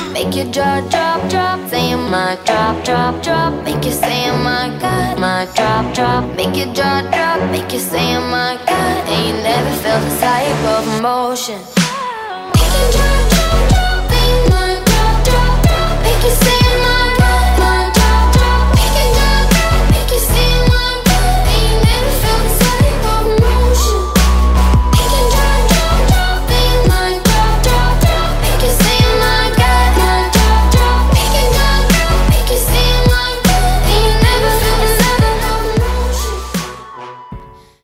Make your jaw drop, drop, saying my drop, drop, drop. Make you say my God, my drop, drop. Make your jaw drop, make you say my God. And you never felt this type of emotion. Make your jaw drop, drop.